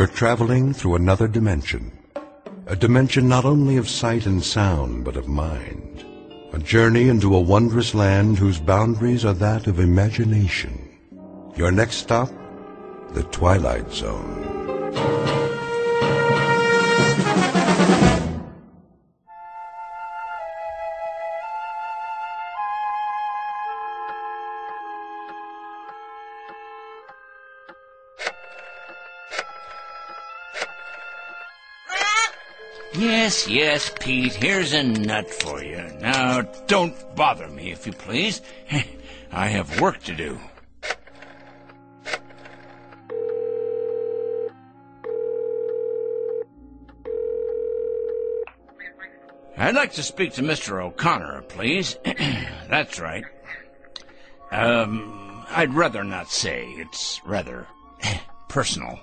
You're traveling through another dimension. A dimension not only of sight and sound, but of mind. A journey into a wondrous land whose boundaries are that of imagination. Your next stop, the Twilight Zone. Yes, Pete, here's a nut for you. Now, don't bother me, if you please. I have work to do. I'd like to speak to Mr. O'Connor, please. That's right. I'd rather not say. It's rather personal.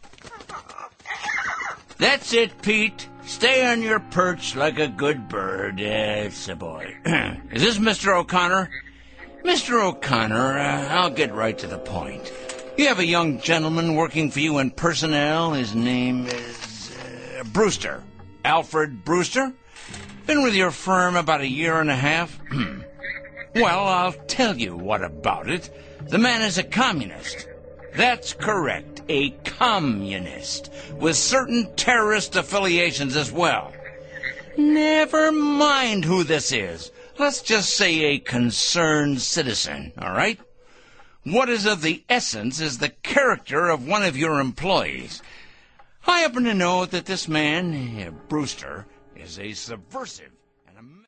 That's it, Pete. Stay on your perch like a good bird. Yes, boy. Is this Mr. O'Connor? Mr. O'Connor, I'll get right to the point. You have a young gentleman working for you in personnel. His name is Brewster. Alfred Brewster? Been with your firm about 1.5 years? Well, I'll tell you what about it. The man is a communist. That's correct, a communist, with certain terrorist affiliations as well. Never mind who this is. Let's just say a concerned citizen, all right? What is of the essence is the character of one of your employees. I happen to know that this man, Brewster, is a subversive